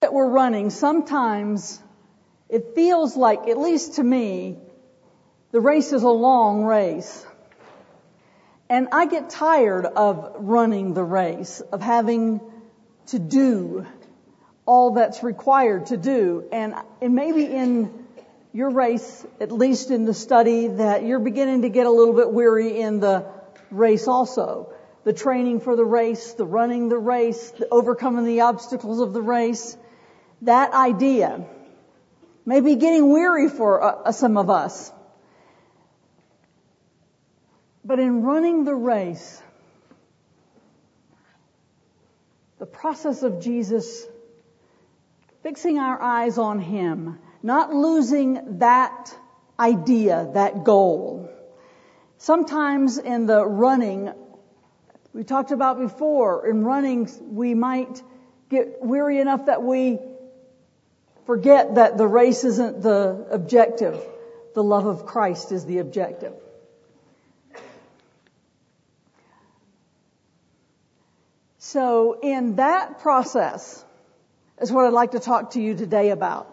that we're running, sometimes it feels like, at least to me, the race is a long race. And I get tired of running the race, of having to do all that's required to do. And maybe in your race, at least in the study, that you're beginning to get a little bit weary in the race also. The training for the race, the running the race, the overcoming the obstacles of the race. That idea may be getting weary for some of us. But in running the race, the process of Jesus, fixing our eyes on Him, not losing that idea, that goal. Sometimes in the running, we talked about before, in running we might get weary enough that we forget that the race isn't the objective. The love of Christ is the objective. So in that process is what I'd like to talk to you today about.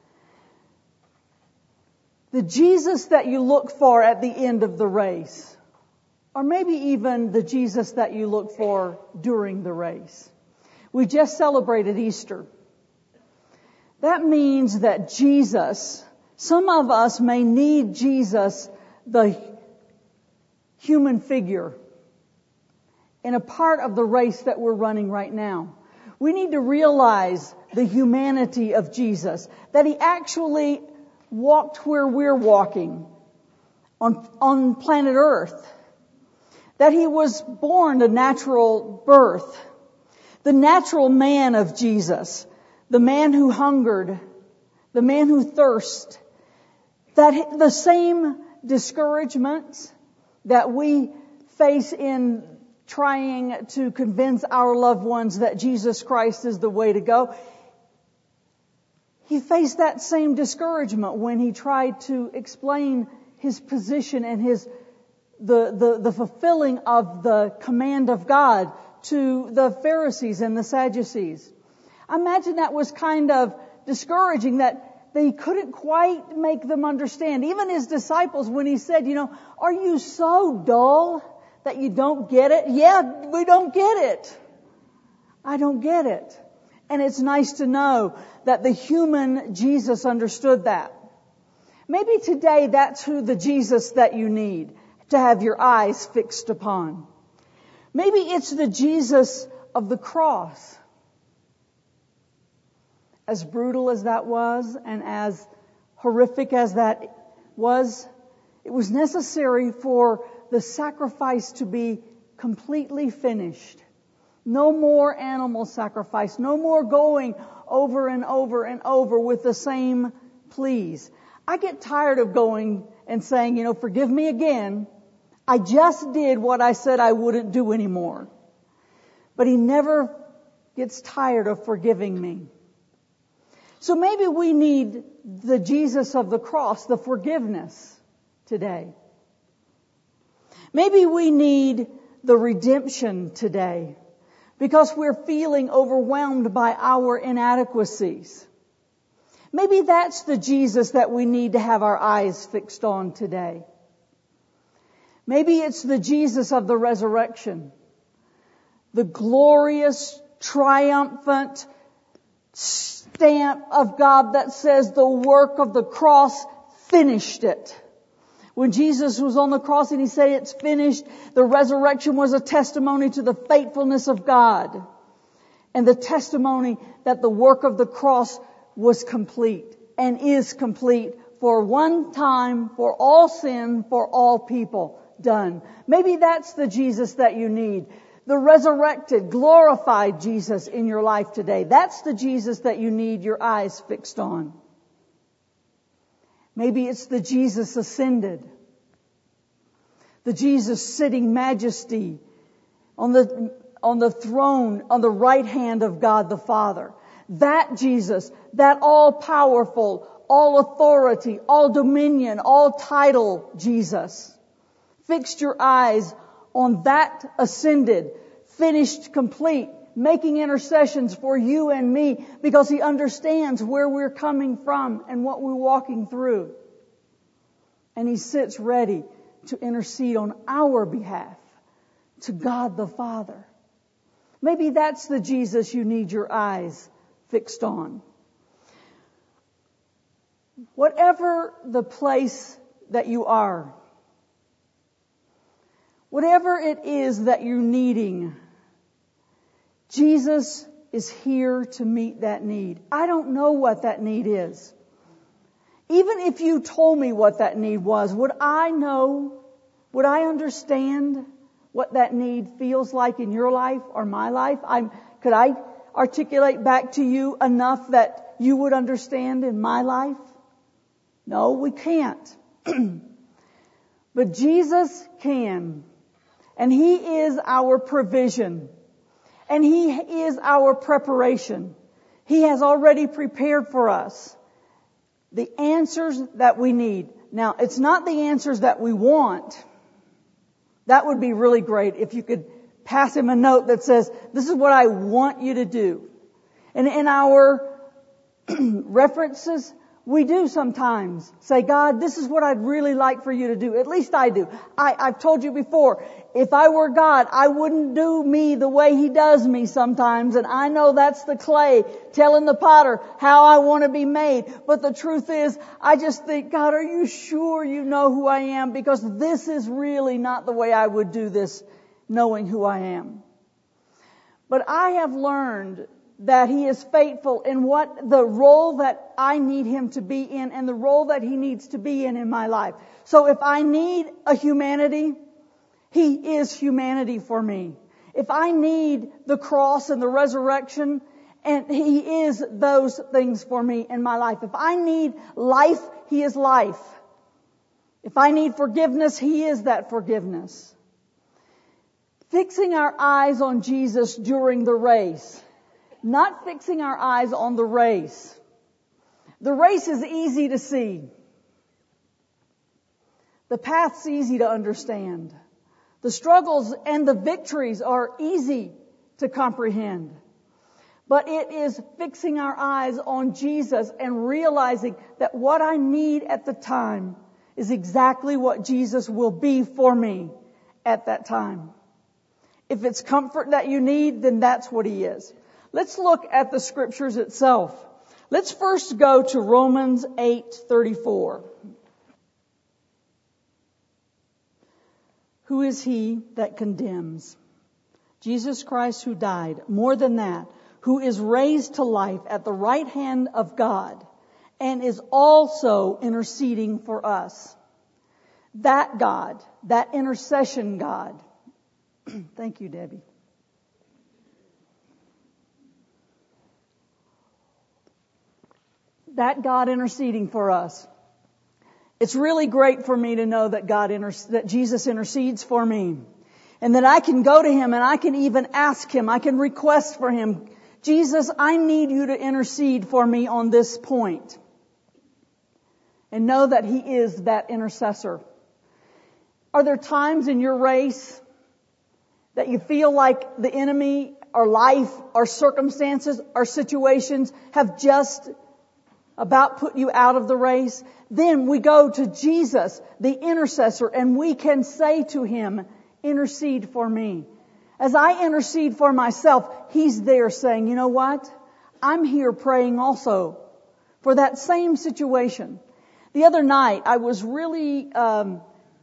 The Jesus that you look for at the end of the race, or maybe even the Jesus that you look for during the race. We just celebrated Easter. That means that Jesus, some of us may need Jesus, the human figure, in a part of the race that we're running right now. We need to realize the humanity of Jesus, that He actually walked where we're walking on planet Earth, that He was born a natural birth, the natural man of Jesus, the man who hungered, the man who thirsted, that the same discouragements that we face in trying to convince our loved ones that Jesus Christ is the way to go. He faced that same discouragement when He tried to explain His position and the fulfilling of the command of God to the Pharisees and the Sadducees. I imagine that was kind of discouraging, that they couldn't quite make them understand. Even His disciples, when He said, are you so dull that you don't get it? Yeah, we don't get it. I don't get it. And it's nice to know that the human Jesus understood that. Maybe today that's who the Jesus that you need to have your eyes fixed upon. Maybe it's the Jesus of the cross. As brutal as that was, and as horrific as that was, it was necessary for the sacrifice to be completely finished. No more animal sacrifice. No more going over and over and over with the same pleas. I get tired of going and saying, forgive me again. I just did what I said I wouldn't do anymore. But He never gets tired of forgiving me. So maybe we need the Jesus of the cross, the forgiveness today. Maybe we need the redemption today because we're feeling overwhelmed by our inadequacies. Maybe that's the Jesus that we need to have our eyes fixed on today. Maybe it's the Jesus of the resurrection, the glorious, triumphant stamp of God that says the work of the cross finished it. When Jesus was on the cross and He said it's finished, the resurrection was a testimony to the faithfulness of God and the testimony that the work of the cross was complete and is complete for one time, for all sin, for all people, done. Maybe that's the Jesus that you need. The resurrected, glorified Jesus in your life today. That's the Jesus that you need your eyes fixed on. Maybe it's the Jesus ascended. The Jesus sitting majesty on the throne on the right hand of God the Father. That Jesus, that all-powerful, all authority, all dominion, all title Jesus. Fixed your eyes on that ascended, finished, complete, making intercessions for you and me because He understands where we're coming from and what we're walking through. And He sits ready to intercede on our behalf to God the Father. Maybe that's the Jesus you need your eyes fixed on. Whatever the place that you are, whatever it is that you're needing, Jesus is here to meet that need. I don't know what that need is. Even if you told me what that need was, would I know, would I understand what that need feels like in your life or my life? Could I articulate back to you enough that you would understand in my life? No, we can't. But Jesus can. And He is our provision. And He is our preparation. He has already prepared for us the answers that we need. Now, it's not the answers that we want. That would be really great if you could pass Him a note that says, this is what I want you to do. And in our references, we do sometimes say, God, this is what I'd really like for you to do. At least I do. I've told you before, if I were God, I wouldn't do me the way He does me sometimes. And I know that's the clay telling the potter how I want to be made. But the truth is, I just think, God, are you sure you know who I am? Because this is really not the way I would do this, knowing who I am. But I have learned that He is faithful in what the role that I need Him to be in and the role that He needs to be in my life. So if I need a humanity, He is humanity for me. If I need the cross and the resurrection, and He is those things for me in my life. If I need life, He is life. If I need forgiveness, He is that forgiveness. Fixing our eyes on Jesus during the race. Not fixing our eyes on the race. The race is easy to see. The path's easy to understand. The struggles and the victories are easy to comprehend. But it is fixing our eyes on Jesus and realizing that what I need at the time is exactly what Jesus will be for me at that time. If it's comfort that you need, then that's what He is. Let's look at the scriptures itself. Let's first go to Romans 8:34. Who is he that condemns? Jesus Christ, who died. More than that, who is raised to life at the right hand of God and is also interceding for us. That God, that intercession God. Thank you, Debbie. That God interceding for us. It's really great for me to know that that Jesus intercedes for me. And that I can go to Him and I can even ask Him. I can request for Him. Jesus, I need you to intercede for me on this point. And know that He is that intercessor. Are there times in your race that you feel like the enemy or life or circumstances or situations have just about put you out of the race? Then we go to Jesus, the intercessor, and we can say to Him, intercede for me. As I intercede for myself, He's there saying, you know what? I'm here praying also for that same situation. The other night, I was really, it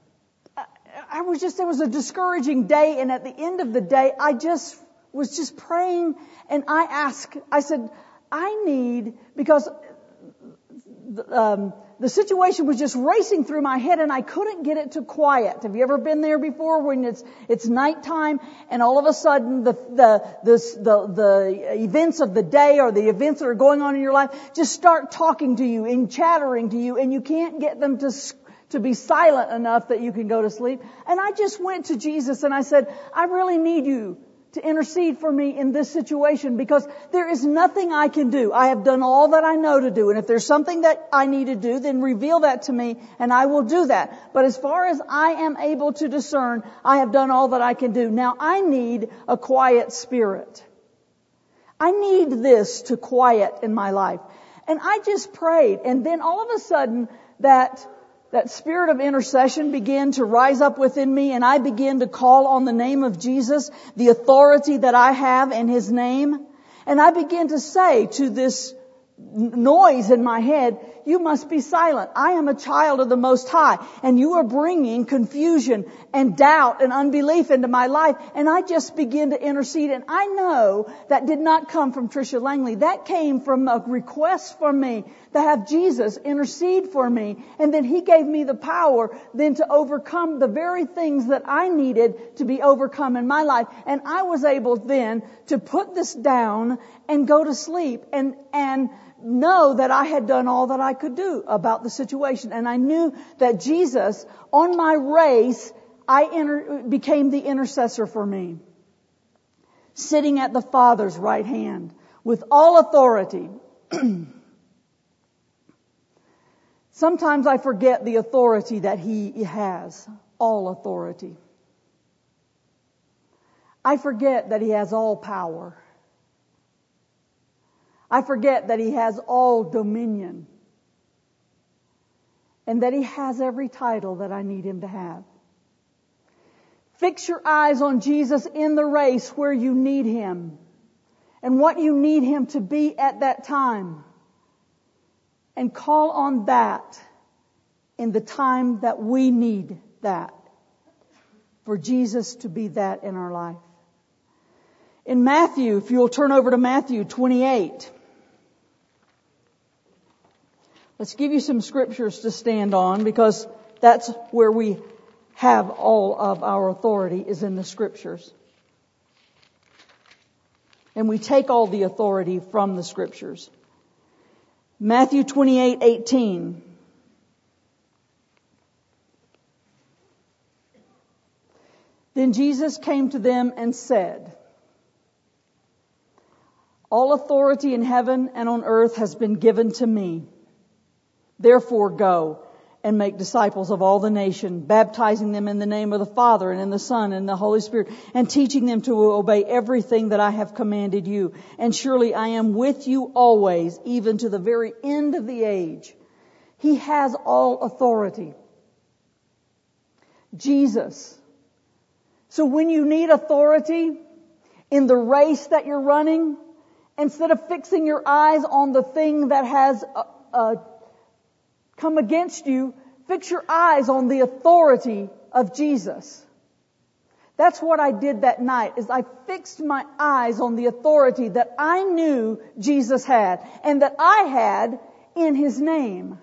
was a discouraging day, and at the end of the day, I was just praying, and I said, I need, because the situation was just racing through my head and I couldn't get it to quiet. Have you ever been there before when it's nighttime and all of a sudden the events of the day or the events that are going on in your life just start talking to you and chattering to you and you can't get them to be silent enough that you can go to sleep. And I just went to Jesus and I said, I really need you to intercede for me in this situation because there is nothing I can do. I have done all that I know to do. And if there's something that I need to do, then reveal that to me and I will do that. But as far as I am able to discern, I have done all that I can do. Now I need a quiet spirit. I need this to quiet in my life. And I just prayed. And then all of a sudden, that spirit of intercession began to rise up within me, and I began to call on the name of Jesus, the authority that I have in His name. And I began to say to this noise in my head, you must be silent. I am a child of the Most High, and you are bringing confusion and doubt and unbelief into my life. And I just began to intercede. And I know that did not come from Tricia Langley. That came from a request from me to have Jesus intercede for me. And then He gave me the power then to overcome the very things that I needed to be overcome in my life. And I was able then to put this down and go to sleep and know that I had done all that I could do about the situation. And I knew that Jesus, on my race, became the intercessor for me, sitting at the Father's right hand with all authority. Sometimes I forget the authority that He has, all authority. I forget that He has all power. I forget that He has all dominion, and that He has every title that I need Him to have. Fix your eyes on Jesus in the race where you need Him and what you need Him to be at that time, and call on that in the time that we need that, for Jesus to be that in our life. In Matthew, if you'll turn over to Matthew 28. Let's give you some scriptures to stand on, because that's where we have all of our authority, is in the scriptures. And we take all the authority from the scriptures. Matthew 28:18. Then Jesus came to them and said, all authority in heaven and on earth has been given to me. Therefore go and make disciples of all the nation, baptizing them in the name of the Father and in the Son and the Holy Spirit, and teaching them to obey everything that I have commanded you. And surely I am with you always, even to the very end of the age. He has all authority. Jesus. So when you need authority in the race that you're running, instead of fixing your eyes on the thing that has come against you, fix your eyes on the authority of Jesus. That's what I did that night, is I fixed my eyes on the authority that I knew Jesus had and that I had in His name.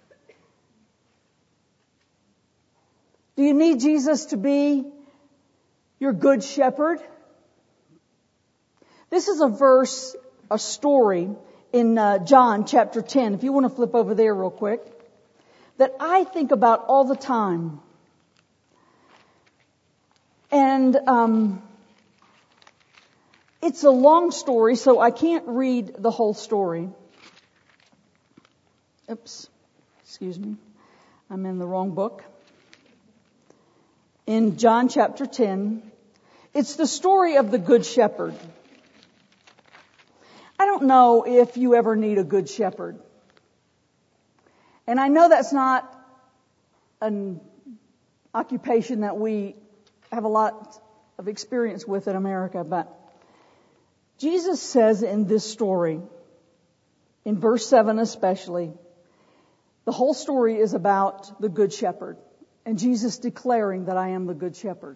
Do you need Jesus to be your good shepherd? This is a verse, a story in John chapter 10. If you want to flip over there real quick, that I think about all the time. And it's a long story, so I can't read the whole story. Oops, excuse me. I'm in the wrong book. In John chapter 10, it's the story of the Good Shepherd. I don't know if you ever need a good shepherd. And I know that's not an occupation that we have a lot of experience with in America, but Jesus says in this story, in verse 7 especially, the whole story is about the Good Shepherd, and Jesus declaring that I am the Good Shepherd.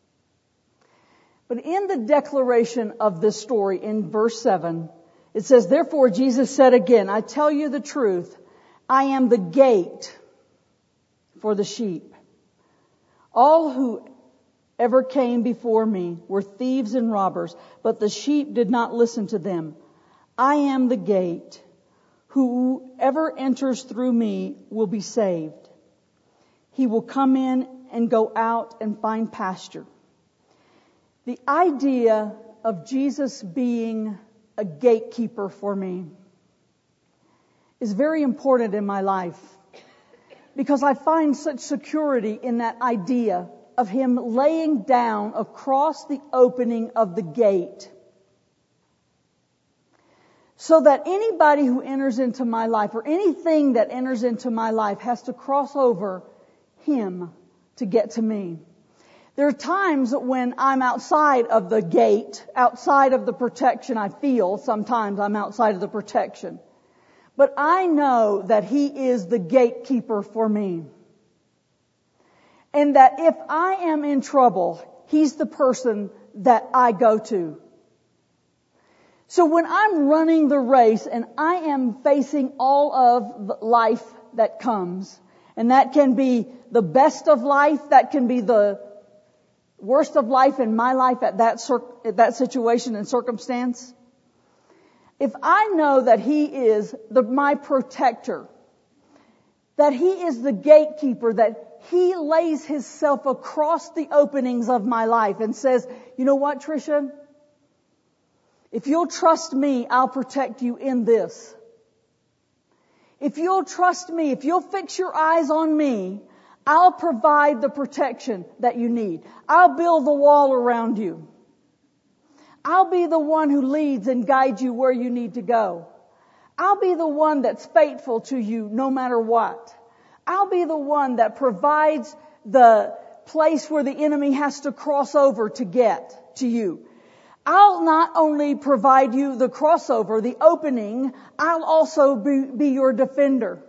But in the declaration of this story, in verse 7, it says, therefore Jesus said again, I tell you the truth, I am the gate for the sheep. All who ever came before me were thieves and robbers, but the sheep did not listen to them. I am the gate. Whoever enters through me will be saved. He will come in and go out and find pasture. The idea of Jesus being a gatekeeper for me is very important in my life, because I find such security in that idea of Him laying down across the opening of the gate so that anybody who enters into my life or anything that enters into my life has to cross over Him to get to me. There are times when I'm outside of the gate, outside of the protection I feel. Sometimes I'm outside of the protection. But I know that He is the gatekeeper for me. And that if I am in trouble, He's the person that I go to. So when I'm running the race and I am facing all of the life that comes, and that can be the best of life, that can be the worst of life in my life at that situation and circumstance, if I know that He is my protector, that He is the gatekeeper, that He lays Himself across the openings of my life and says, you know what, Tricia? If you'll trust me, I'll protect you in this. If you'll trust me, if you'll fix your eyes on me, I'll provide the protection that you need. I'll build the wall around you. I'll be the one who leads and guides you where you need to go. I'll be the one that's faithful to you no matter what. I'll be the one that provides the place where the enemy has to cross over to get to you. I'll not only provide you the crossover, the opening, I'll also be your defender.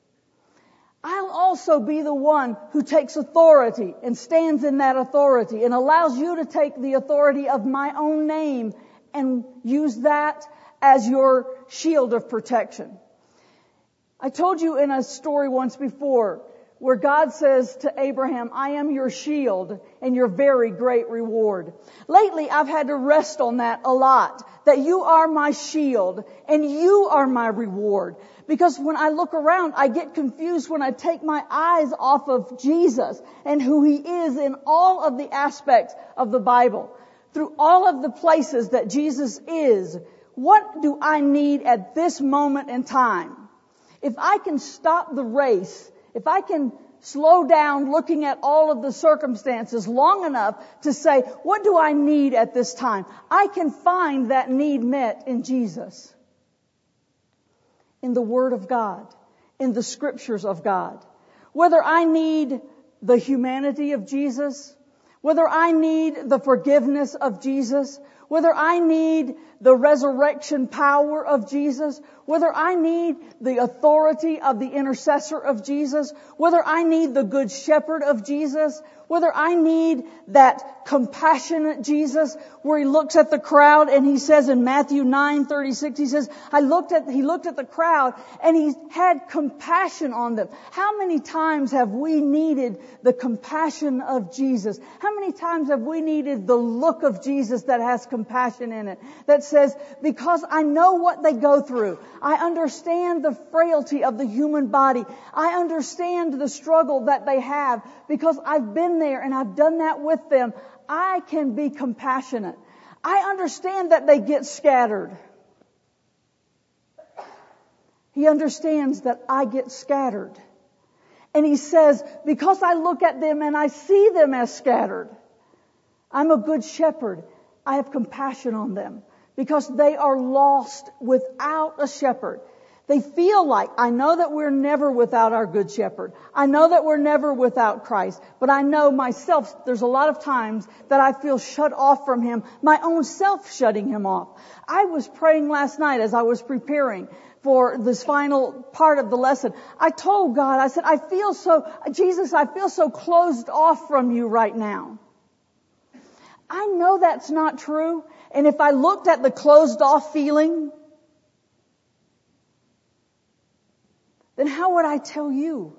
I'll also be the one who takes authority and stands in that authority and allows you to take the authority of my own name and use that as your shield of protection. I told you in a story once before where God says to Abraham, I am your shield and your very great reward. Lately, I've had to rest on that a lot, that you are my shield and you are my reward. Because when I look around, I get confused when I take my eyes off of Jesus and who He is in all of the aspects of the Bible. Through all of the places that Jesus is, what do I need at this moment in time? If I can stop the race, if I can slow down looking at all of the circumstances long enough to say, what do I need at this time? I can find that need met in Jesus. In the Word of God. In the Scriptures of God. Whether I need the humanity of Jesus, whether I need the forgiveness of Jesus, whether I need the resurrection power of Jesus, whether I need the authority of the intercessor of Jesus, whether I need the good shepherd of Jesus, whether I need that compassionate Jesus where He looks at the crowd and He says in Matthew 9:36, He says, He looked at the crowd and He had compassion on them. How many times have we needed the compassion of Jesus? How many times have we needed the look of Jesus that has compassion in it? That says, because I know what they go through. I understand the frailty of the human body. I understand the struggle that they have because I've been there and I've done that with them. I can be compassionate. I understand that they get scattered. He understands that I get scattered. And He says, because I look at them and I see them as scattered, I'm a good shepherd. I have compassion on them because they are lost without a shepherd. They feel like, I know that we're never without our good shepherd. I know that we're never without Christ. But I know myself, there's a lot of times that I feel shut off from Him, my own self shutting Him off. I was praying last night as I was preparing for this final part of the lesson. I told God, I said, Jesus, I feel so closed off from you right now. I know that's not true. And if I looked at the closed off feeling, then how would I tell you?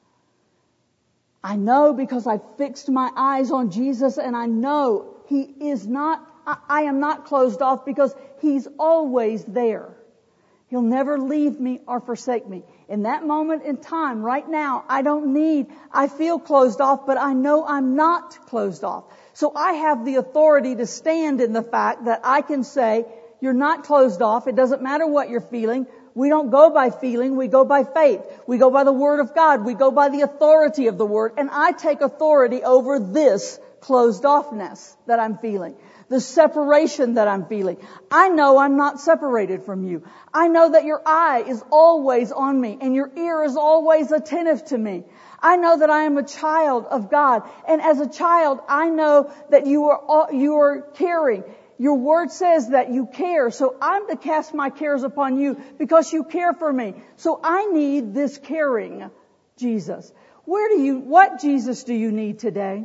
I know because I fixed my eyes on Jesus and I know He is not, I am not closed off because He's always there. He'll never leave me or forsake me. In that moment in time, right now, I feel closed off, but I know I'm not closed off. So I have the authority to stand in the fact that I can say, you're not closed off. It doesn't matter what you're feeling. We don't go by feeling. We go by faith. We go by the Word of God. We go by the authority of the Word. And I take authority over this closed offness that I'm feeling, the separation that I'm feeling. I know I'm not separated from you. I know that your eye is always on me and your ear is always attentive to me. I know that I am a child of God. And as a child, I know that you are caring. Your word says that you care. So I'm to cast my cares upon you because you care for me. So I need this caring Jesus. What Jesus do you need today?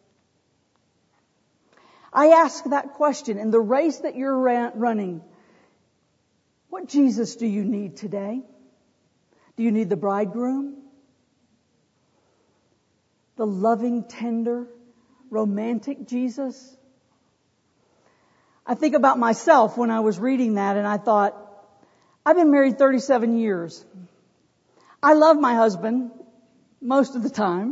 I ask that question in the race that you're running. What Jesus do you need today? Do you need the bridegroom? The loving, tender, romantic Jesus? I think about myself when I was reading that and I thought, I've been married 37 years. I love my husband most of the time.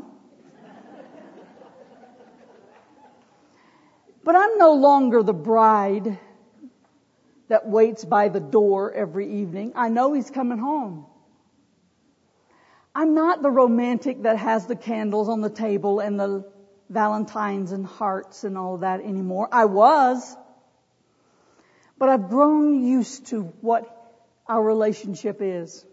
But I'm no longer the bride that waits by the door every evening. I know he's coming home. I'm not the romantic that has the candles on the table and the valentines and hearts and all that anymore. I was. But I've grown used to what our relationship is.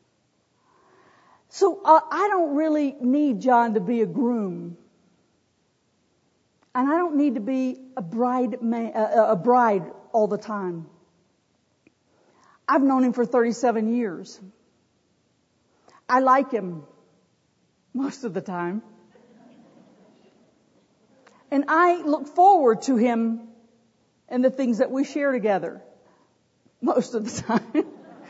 So I don't really need John to be a groom. And I don't need to be a bride all the time. I've known him for 37 years. I like him most of the time. And I look forward to him and the things that we share together most of the time.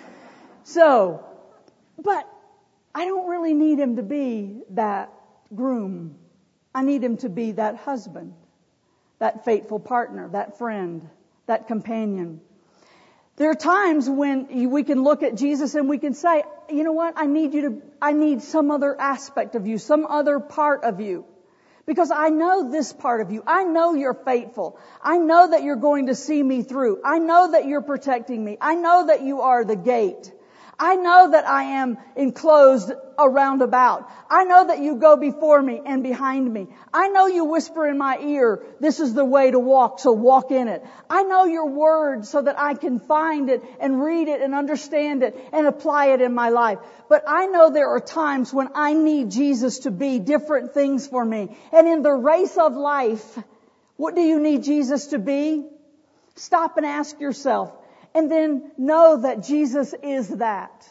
But I don't really need him to be that groom. I need him to be that husband, that faithful partner, that friend, that companion. There are times when we can look at Jesus and we can say, you know what, I need some other aspect of you, some other part of you. Because I know this part of you. I know you're faithful. I know that you're going to see me through. I know that you're protecting me. I know that you are the gate. I know that I am enclosed around about. I know that you go before me and behind me. I know you whisper in my ear, this is the way to walk, so walk in it. I know your word so that I can find it and read it and understand it and apply it in my life. But I know there are times when I need Jesus to be different things for me. And in the race of life, what do you need Jesus to be? Stop and ask yourself. And then know that Jesus is that.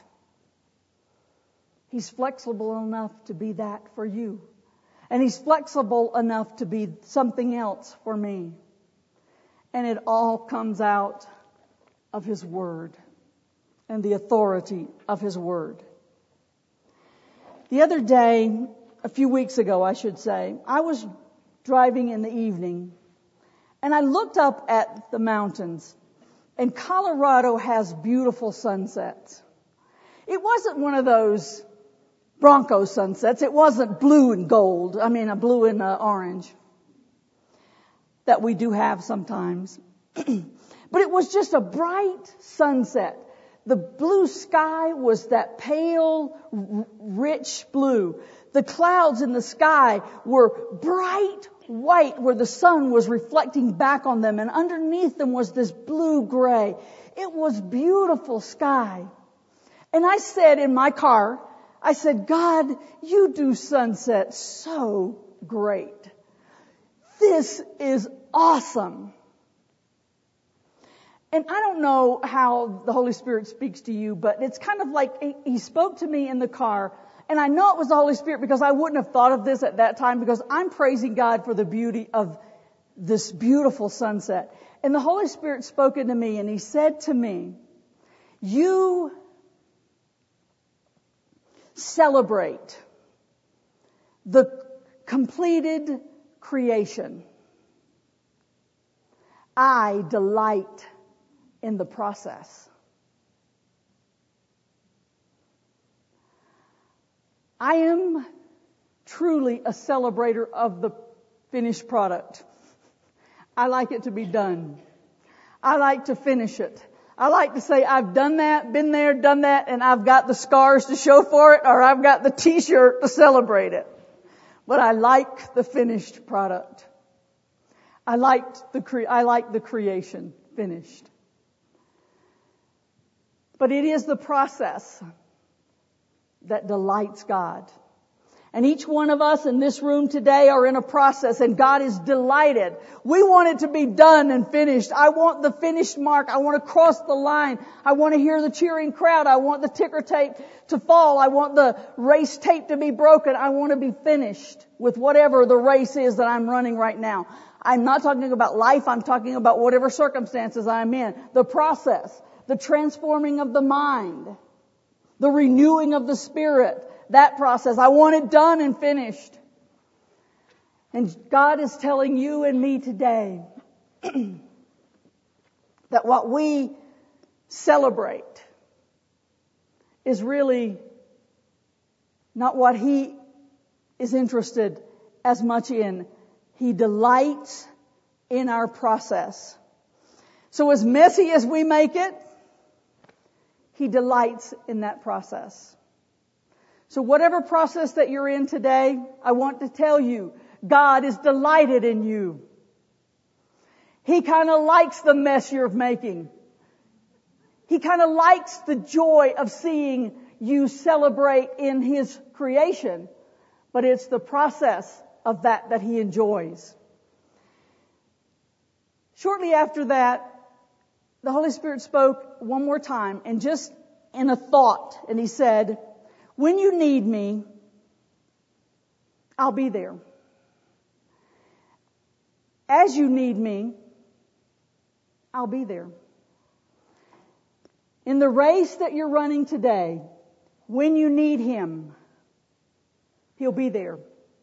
He's flexible enough to be that for you. And He's flexible enough to be something else for me. And it all comes out of His Word and the authority of His Word. The other day, a few weeks ago I should say, I was driving in the evening and I looked up at the mountains. And Colorado has beautiful sunsets. It wasn't one of those Bronco sunsets. It wasn't blue and gold. Blue and orange that we do have sometimes. But it was just a bright sunset. The blue sky was that pale, rich blue. The clouds in the sky were bright white where the sun was reflecting back on them, and underneath them was this blue-gray. It was beautiful sky. And I said in my car, I said, God, you do sunsets so great. This is awesome. And I don't know how the Holy Spirit speaks to you, but it's kind of like He spoke to me in the car. And I know it was the Holy Spirit because I wouldn't have thought of this at that time because I'm praising God for the beauty of this beautiful sunset. And the Holy Spirit spoke into me and He said to me, you celebrate the completed creation. I delight in the process. I am truly a celebrator of the finished product. I like it to be done. I like to finish it. I like to say I've done that, been there, done that, and I've got the scars to show for it, or I've got the t-shirt to celebrate it. But I like the finished product. I liked the creation finished. But it is the process that delights God. And each one of us in this room today are in a process, and God is delighted. We want it to be done and finished. I want the finished mark. I want to cross the line. I want to hear the cheering crowd. I want the ticker tape to fall. I want the race tape to be broken. I want to be finished with whatever the race is that I'm running right now. I'm not talking about life. I'm talking about whatever circumstances I'm in. The process, the transforming of the mind, the renewing of the spirit. That process. I want it done and finished. And God is telling you and me today that what we celebrate is really not what He is interested as much in. He delights in our process. So as messy as we make it, He delights in that process. So whatever process that you're in today, I want to tell you, God is delighted in you. He kind of likes the mess you're making. He kind of likes the joy of seeing you celebrate in His creation. But it's the process of that He enjoys. Shortly after that, the Holy Spirit spoke one more time, and just in a thought, and He said, when you need me, I'll be there. As you need me, I'll be there. In the race that you're running today, when you need Him, He'll be there.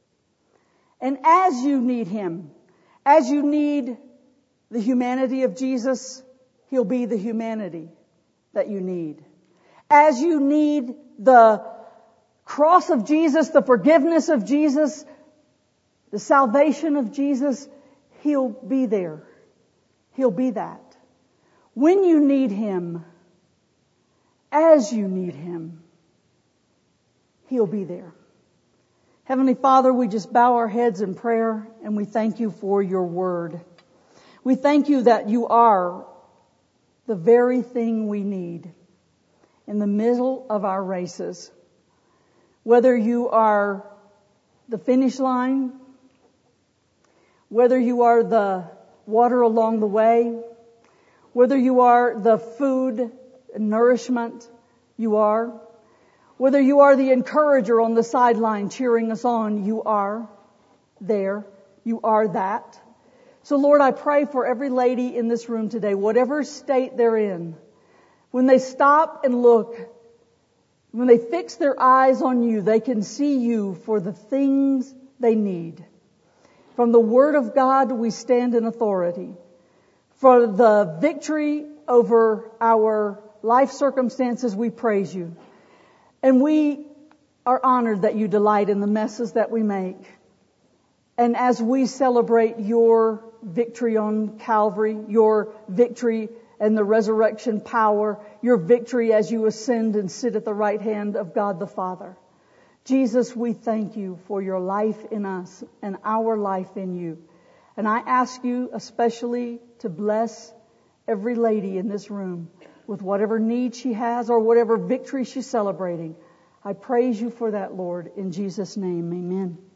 And as you need Him, as you need the humanity of Jesus, He'll be the humanity that you need. As you need the cross of Jesus, the forgiveness of Jesus, the salvation of Jesus, He'll be there. He'll be that. When you need Him, as you need Him, He'll be there. Heavenly Father, we just bow our heads in prayer, and we thank You for Your word. We thank You that You are the very thing we need in the middle of our races. Whether You are the finish line, whether You are the water along the way, whether You are the food and nourishment, You are. Whether You are the encourager on the sideline cheering us on, You are there. You are that. So Lord, I pray for every lady in this room today, whatever state they're in, when they stop and look, when they fix their eyes on You, they can see You for the things they need. From the Word of God, we stand in authority. For the victory over our life circumstances, we praise You. And we are honored that You delight in the messes that we make. And as we celebrate Your victory on Calvary, Your victory and the resurrection power, Your victory as You ascend and sit at the right hand of God the Father. Jesus, we thank You for Your life in us and our life in You. And I ask You especially to bless every lady in this room with whatever need she has or whatever victory she's celebrating. I praise You for that, Lord. In Jesus' name, amen.